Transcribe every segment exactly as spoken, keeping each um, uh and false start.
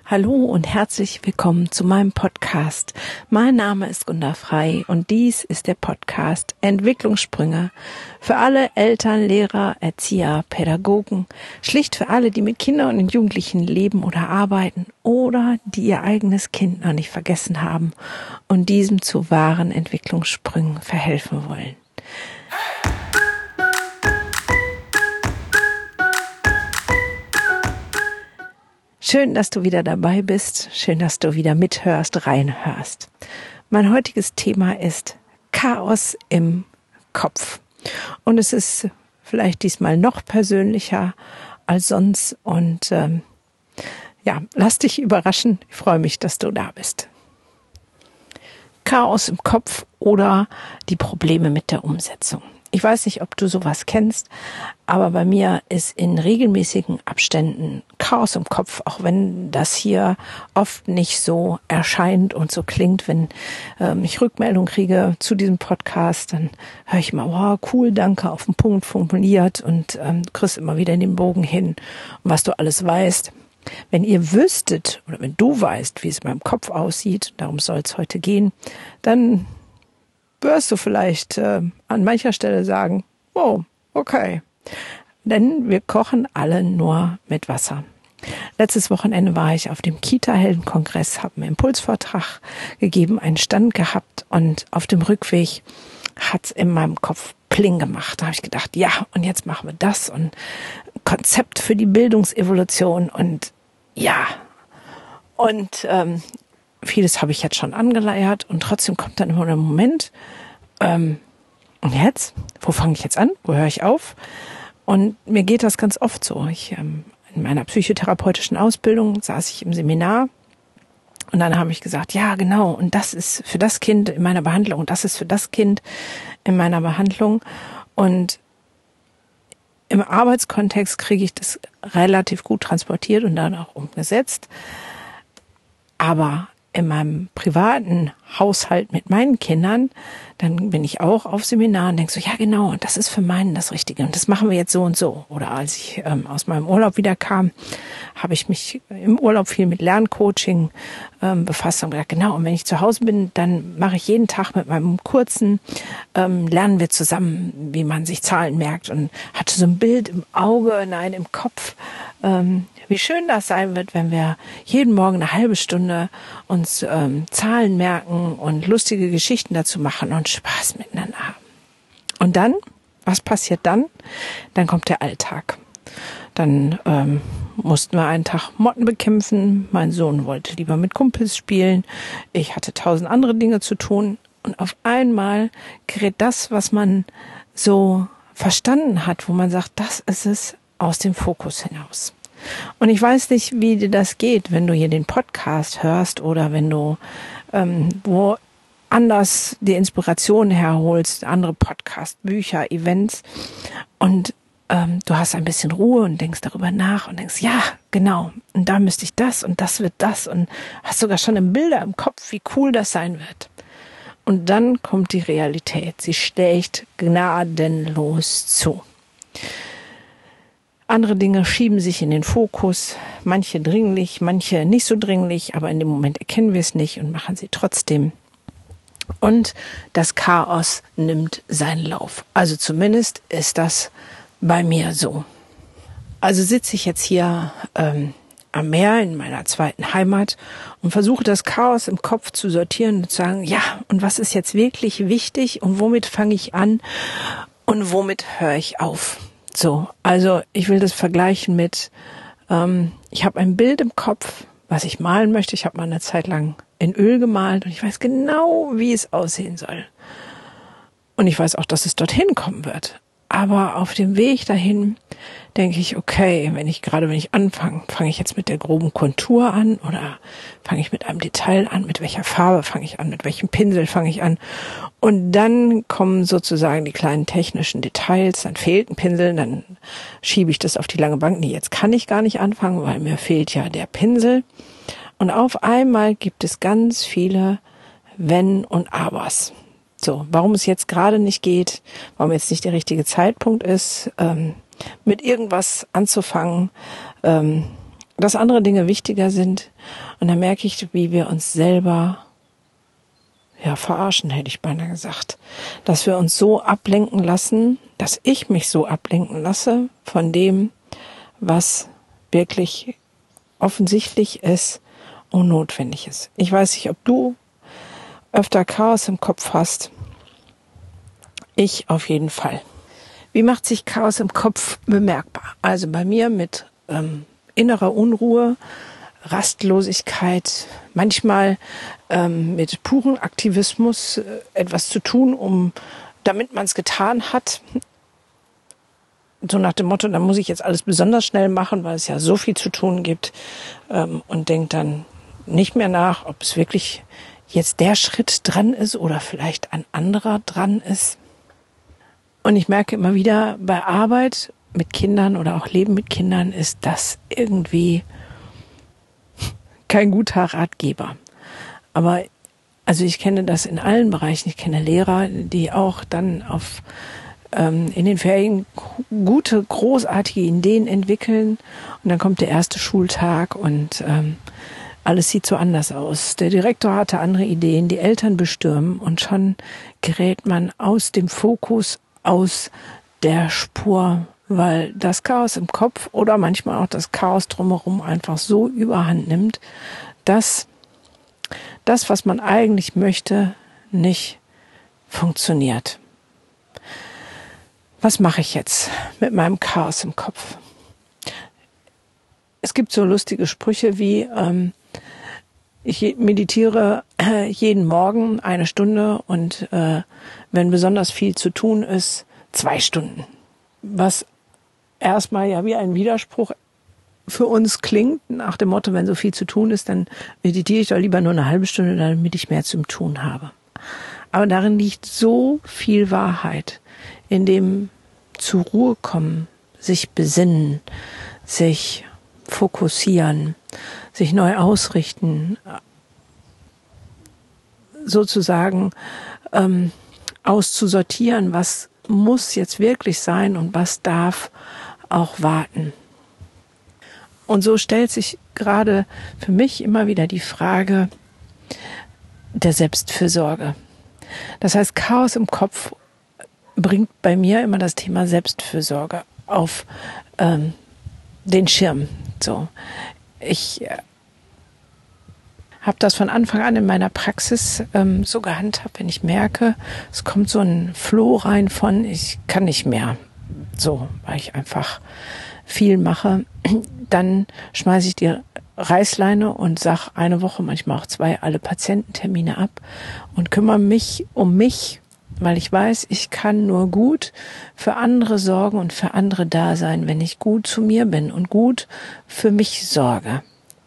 Hallo und herzlich willkommen zu meinem Podcast. Mein Name ist Gunda Frei und dies ist der Podcast Entwicklungssprünge für alle Eltern, Lehrer, Erzieher, Pädagogen, schlicht für alle, die mit Kindern und Jugendlichen leben oder arbeiten oder die ihr eigenes Kind noch nicht vergessen haben und diesem zu wahren Entwicklungssprüngen verhelfen wollen. Schön, dass du wieder dabei bist. Schön, dass du wieder mithörst, reinhörst. Mein heutiges Thema ist Chaos im Kopf. Und es ist vielleicht diesmal noch persönlicher als sonst. Und ähm, ja, lass dich überraschen. Ich freue mich, dass du da bist. Chaos im Kopf oder die Probleme mit der Umsetzung. Ich weiß nicht, ob du sowas kennst, aber bei mir ist in regelmäßigen Abständen Chaos im Kopf, auch wenn das hier oft nicht so erscheint und so klingt. Wenn ähm, ich Rückmeldung kriege zu diesem Podcast, dann höre ich immer, wow, cool, danke, auf den Punkt formuliert und ähm, du kriegst immer wieder in den Bogen hin, was du alles weißt. Wenn ihr wüsstet oder wenn du weißt, wie es in meinem Kopf aussieht, darum soll es heute gehen, dann wirst du vielleicht äh, an mancher Stelle sagen, oh, okay. Denn wir kochen alle nur mit Wasser. Letztes Wochenende war ich auf dem Kita-Helden-Kongress, habe einen Impulsvortrag gegeben, einen Stand gehabt und auf dem Rückweg hat es in meinem Kopf Pling gemacht. Da habe ich gedacht, ja, und jetzt machen wir das und Konzept für die Bildungsevolution und ja. Und ähm, vieles habe ich jetzt schon angeleiert und trotzdem kommt dann immer der Moment, ähm, und jetzt? Wo fange ich jetzt an? Wo höre ich auf? Und mir geht das ganz oft so. Ich, ähm, in meiner psychotherapeutischen Ausbildung saß ich im Seminar und dann habe ich gesagt, ja genau, und das ist für das Kind in meiner Behandlung und das ist für das Kind in meiner Behandlung. Und im Arbeitskontext kriege ich das relativ gut transportiert und dann auch umgesetzt. Aber in meinem privaten Haushalt mit meinen Kindern, dann bin ich auch auf Seminaren und denke so, ja genau, und das ist für meinen das Richtige und das machen wir jetzt so und so. Oder als ich ähm, aus meinem Urlaub wieder kam, habe ich mich im Urlaub viel mit Lerncoaching ähm, befasst und gedacht, genau, und wenn ich zu Hause bin, dann mache ich jeden Tag mit meinem Kurzen, ähm, lernen wir zusammen, wie man sich Zahlen merkt und hatte so ein Bild im Auge, nein, im Kopf, ähm, wie schön das sein wird, wenn wir jeden Morgen eine halbe Stunde uns ähm, Zahlen merken und lustige Geschichten dazu machen und Spaß miteinander haben. Und dann, was passiert dann? Dann kommt der Alltag. Dann ähm, mussten wir einen Tag Motten bekämpfen. Mein Sohn wollte lieber mit Kumpels spielen. Ich hatte tausend andere Dinge zu tun. Und auf einmal gerät das, was man so verstanden hat, wo man sagt, das ist es, aus dem Fokus hinaus. Und ich weiß nicht, wie dir das geht, wenn du hier den Podcast hörst oder wenn du ähm, wo anders die Inspiration herholst, andere Podcasts, Bücher, Events und ähm, du hast ein bisschen Ruhe und denkst darüber nach und denkst, ja, genau, und da müsste ich das und das wird das und hast sogar schon im Bilder im Kopf, wie cool das sein wird. Und dann kommt die Realität, sie schlägt gnadenlos zu. Andere Dinge schieben sich in den Fokus, manche dringlich, manche nicht so dringlich, aber in dem Moment erkennen wir es nicht und machen sie trotzdem. Und das Chaos nimmt seinen Lauf. Also zumindest ist das bei mir so. Also sitze ich jetzt hier ähm, am Meer in meiner zweiten Heimat und versuche das Chaos im Kopf zu sortieren und zu sagen, ja, und was ist jetzt wirklich wichtig und womit fange ich an und womit höre ich auf? So, also ich will das vergleichen mit, ähm, ich habe ein Bild im Kopf, was ich malen möchte. Ich habe mal eine Zeit lang in Öl gemalt und ich weiß genau, wie es aussehen soll. Und ich weiß auch, dass es dorthin kommen wird. Aber auf dem Weg dahin denke ich, okay, wenn ich gerade wenn ich anfange, fange ich jetzt mit der groben Kontur an oder fange ich mit einem Detail an, mit welcher Farbe fange ich an, mit welchem Pinsel fange ich an. Und dann kommen sozusagen die kleinen technischen Details, dann fehlt ein Pinsel, dann schiebe ich das auf die lange Bank. Nee, jetzt kann ich gar nicht anfangen, weil mir fehlt ja der Pinsel. Und auf einmal gibt es ganz viele Wenn und Abers. So, warum es jetzt gerade nicht geht, warum jetzt nicht der richtige Zeitpunkt ist, ähm, mit irgendwas anzufangen, ähm, dass andere Dinge wichtiger sind. Und dann merke ich, wie wir uns selber ja verarschen, hätte ich beinahe gesagt. Dass wir uns so ablenken lassen, dass ich mich so ablenken lasse von dem, was wirklich offensichtlich ist und notwendig ist. Ich weiß nicht, ob du öfter Chaos im Kopf hast. Ich auf jeden Fall. Wie macht sich Chaos im Kopf bemerkbar? Also bei mir mit ähm, innerer Unruhe, Rastlosigkeit, manchmal ähm, mit purem Aktivismus äh, etwas zu tun, um damit man es getan hat. So nach dem Motto, dann muss ich jetzt alles besonders schnell machen, weil es ja so viel zu tun gibt, ähm, und denkt dann nicht mehr nach, ob es wirklich jetzt der Schritt dran ist oder vielleicht ein anderer dran ist. Und ich merke immer wieder, bei Arbeit mit Kindern oder auch Leben mit Kindern ist das irgendwie kein guter Ratgeber. Aber also ich kenne das in allen Bereichen. Ich kenne Lehrer, die auch dann auf ähm, in den Ferien gute, großartige Ideen entwickeln. Und dann kommt der erste Schultag und ähm, alles sieht so anders aus. Der Direktor hatte andere Ideen, die Eltern bestürmen und schon gerät man aus dem Fokus, aus der Spur, weil das Chaos im Kopf oder manchmal auch das Chaos drumherum einfach so überhand nimmt, dass das, was man eigentlich möchte, nicht funktioniert. Was mache ich jetzt mit meinem Chaos im Kopf? Es gibt so lustige Sprüche wie, ähm, ich meditiere äh, jeden Morgen eine Stunde und äh, wenn besonders viel zu tun ist, zwei Stunden. Was erstmal ja wie ein Widerspruch für uns klingt, nach dem Motto, wenn so viel zu tun ist, dann meditiere ich doch lieber nur eine halbe Stunde, damit ich mehr zum Tun habe. Aber darin liegt so viel Wahrheit, in dem zur Ruhe kommen, sich besinnen, sich fokussieren, sich neu ausrichten, sozusagen ähm, auszusortieren, was muss jetzt wirklich sein und was darf auch warten. Und so stellt sich gerade für mich immer wieder die Frage der Selbstfürsorge. Das heißt, Chaos im Kopf bringt bei mir immer das Thema Selbstfürsorge auf ähm, den Schirm. So, ich äh, habe das von Anfang an in meiner Praxis ähm, so gehandhabt, wenn ich merke, es kommt so ein Flow rein von, ich kann nicht mehr, so, weil ich einfach viel mache, dann schmeiße ich die Reißleine und sage eine Woche, manchmal auch zwei, alle Patiententermine ab und kümmere mich um mich, weil ich weiß, ich kann nur gut für andere sorgen und für andere da sein, wenn ich gut zu mir bin und gut für mich sorge.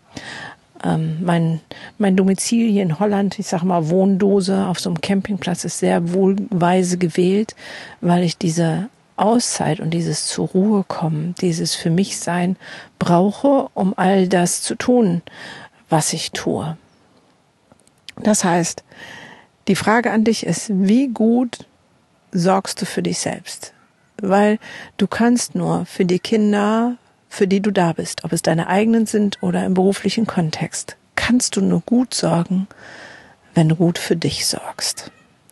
Ähm, mein, mein Domizil hier in Holland, ich sage mal Wohndose auf so einem Campingplatz, ist sehr wohlweise gewählt, weil ich diese Auszeit und dieses zur Ruhe kommen, dieses für mich sein brauche, um all das zu tun, was ich tue. Das heißt, die Frage an dich ist, wie gut sorgst du für dich selbst? Weil du kannst nur für die Kinder, für die du da bist, ob es deine eigenen sind oder im beruflichen Kontext, kannst du nur gut sorgen, wenn du gut für dich sorgst.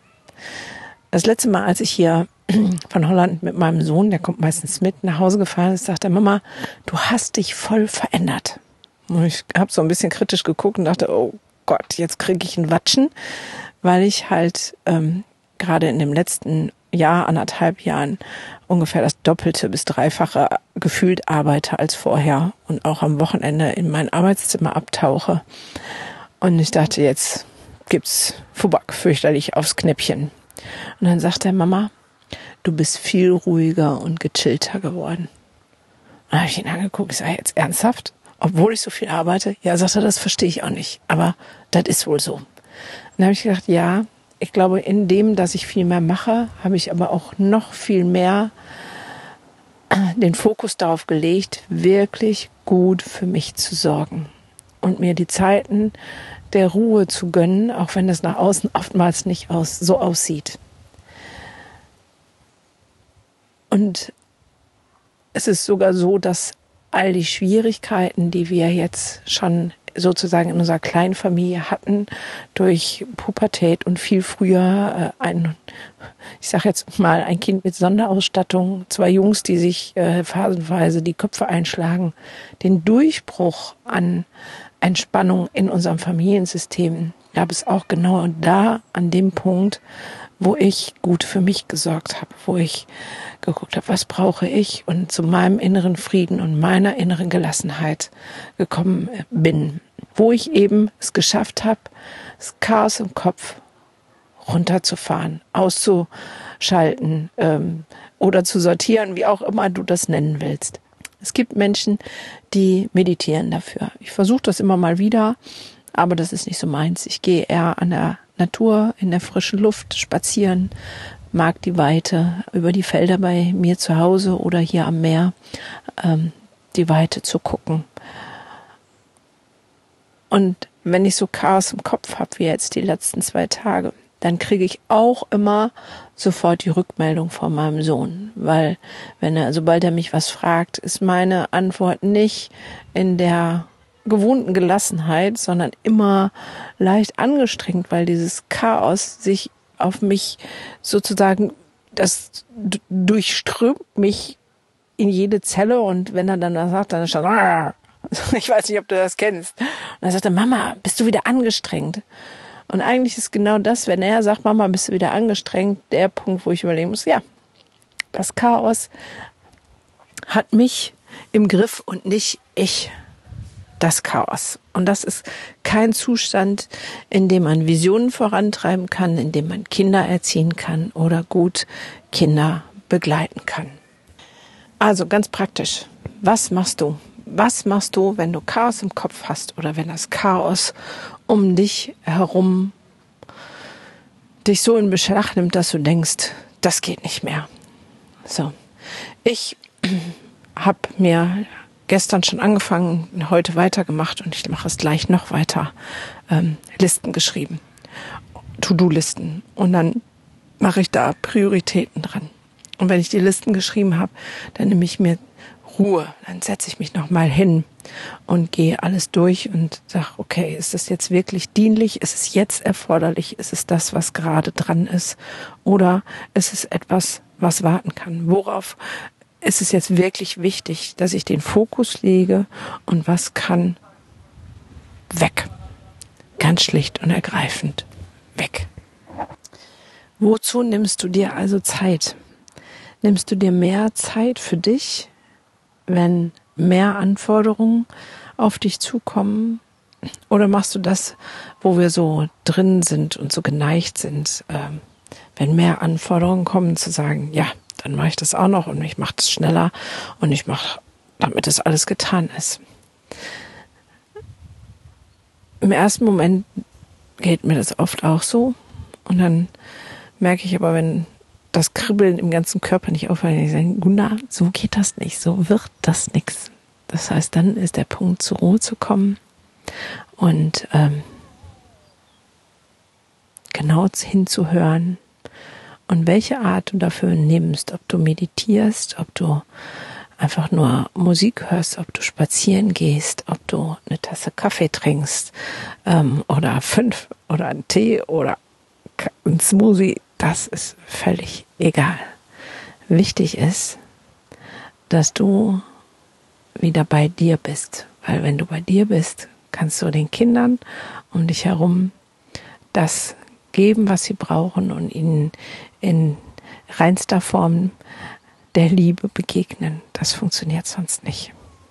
Das letzte Mal, als ich hier von Holland mit meinem Sohn, der kommt meistens mit, nach Hause gefahren ist, sagte er, Mama, du hast dich voll verändert. Und ich habe so ein bisschen kritisch geguckt und dachte, oh Gott, jetzt kriege ich einen Watschen, weil ich halt ähm, gerade in dem letzten Jahr, anderthalb Jahren ungefähr das Doppelte bis Dreifache gefühlt arbeite als vorher und auch am Wochenende in mein Arbeitszimmer abtauche. Und ich dachte, jetzt gibt's Fubak fürchterlich aufs Knäppchen. Und dann sagt er, Mama, du bist viel ruhiger und gechillter geworden. Dann habe ich ihn angeguckt, ich sage, jetzt ernsthaft? Obwohl ich so viel arbeite? Ja, sagt er, das verstehe ich auch nicht. Aber das ist wohl so. Dann habe ich gedacht, ja, ich glaube, in dem, dass ich viel mehr mache, habe ich aber auch noch viel mehr den Fokus darauf gelegt, wirklich gut für mich zu sorgen und mir die Zeiten der Ruhe zu gönnen, auch wenn das nach außen oftmals nicht aus, so aussieht. Und es ist sogar so, dass all die Schwierigkeiten, die wir jetzt schon sozusagen in unserer Kleinfamilie hatten, durch Pubertät und viel früher äh, ein, ich sage jetzt mal, ein Kind mit Sonderausstattung, zwei Jungs, die sich äh, phasenweise die Köpfe einschlagen, den Durchbruch an Entspannung in unserem Familiensystem gab es auch genau da an dem Punkt, wo ich gut für mich gesorgt habe, wo ich geguckt habe, was brauche ich und zu meinem inneren Frieden und meiner inneren Gelassenheit gekommen bin, wo ich eben es geschafft habe, das Chaos im Kopf runterzufahren, auszuschalten ähm, oder zu sortieren, wie auch immer du das nennen willst. Es gibt Menschen, die meditieren dafür. Ich versuche das immer mal wieder, aber das ist nicht so meins. Ich gehe eher an der Natur, in der frischen Luft spazieren, mag die Weite, über die Felder bei mir zu Hause oder hier am Meer, ähm, die Weite zu gucken. Und wenn ich so Chaos im Kopf habe, wie jetzt die letzten zwei Tage, dann kriege ich auch immer sofort die Rückmeldung von meinem Sohn. Weil, wenn er, sobald er mich was fragt, ist meine Antwort nicht in der gewohnten Gelassenheit, sondern immer leicht angestrengt, weil dieses Chaos sich auf mich sozusagen, das d- durchströmt mich in jede Zelle und wenn er dann das sagt, dann ist schon, ich weiß nicht, ob du das kennst. Und dann sagt er, Mama, bist du wieder angestrengt? Und eigentlich ist genau das, wenn er sagt, Mama, bist du wieder angestrengt, der Punkt, wo ich überlegen muss, ja, das Chaos hat mich im Griff und nicht ich das Chaos. Und das ist kein Zustand, in dem man Visionen vorantreiben kann, in dem man Kinder erziehen kann oder gut Kinder begleiten kann. Also ganz praktisch, was machst du? Was machst du, wenn du Chaos im Kopf hast oder wenn das Chaos um dich herum dich so in Beschlag nimmt, dass du denkst, das geht nicht mehr. So, ich habe mir gestern schon angefangen, heute weitergemacht und ich mache es gleich noch weiter, ähm, Listen geschrieben, To-Do-Listen und dann mache ich da Prioritäten dran. Und wenn ich die Listen geschrieben habe, dann nehme ich mir Ruhe, dann setze ich mich nochmal hin und gehe alles durch und sage, okay, ist das jetzt wirklich dienlich? Ist es jetzt erforderlich? Ist es das, was gerade dran ist? Oder ist es etwas, was warten kann? Worauf ist es jetzt wirklich wichtig, dass ich den Fokus lege und was kann weg? Ganz schlicht und ergreifend weg. Wozu nimmst du dir also Zeit? Nimmst du dir mehr Zeit für dich, wenn mehr Anforderungen auf dich zukommen? Oder machst du das, wo wir so drin sind und so geneigt sind, ähm, wenn mehr Anforderungen kommen, zu sagen, ja, dann mache ich das auch noch und ich mache das schneller und ich mache, damit das alles getan ist. Im ersten Moment geht mir das oft auch so und dann merke ich aber, wenn das Kribbeln im ganzen Körper nicht aufhört, ich sage, Gunda, so geht das nicht, so wird das nichts. Das heißt, dann ist der Punkt, zur Ruhe zu kommen und ähm, genau hinzuhören und welche Art du dafür nimmst, ob du meditierst, ob du einfach nur Musik hörst, ob du spazieren gehst, ob du eine Tasse Kaffee trinkst ähm, oder fünf oder einen Tee oder einen Smoothie, das ist völlig egal. Wichtig ist, dass du wieder bei dir bist, weil wenn du bei dir bist, kannst du den Kindern um dich herum das geben, was sie brauchen und ihnen in reinster Form der Liebe begegnen. Das funktioniert sonst nicht.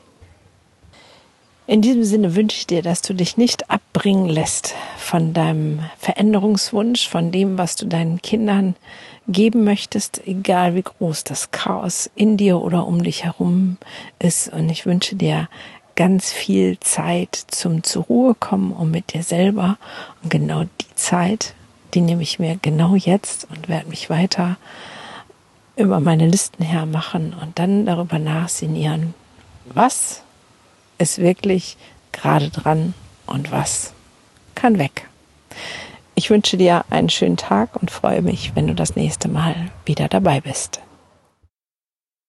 In diesem Sinne wünsche ich dir, dass du dich nicht abbringen lässt von deinem Veränderungswunsch, von dem, was du deinen Kindern geben möchtest, egal wie groß das Chaos in dir oder um dich herum ist. Und ich wünsche dir ganz viel Zeit zum zur Ruhe kommen und mit dir selber. Und genau die Zeit, die nehme ich mir genau jetzt und werde mich weiter über meine Listen hermachen und dann darüber nachsinnieren, was ist wirklich gerade dran und was kann weg. Ich wünsche dir einen schönen Tag und freue mich, wenn du das nächste Mal wieder dabei bist.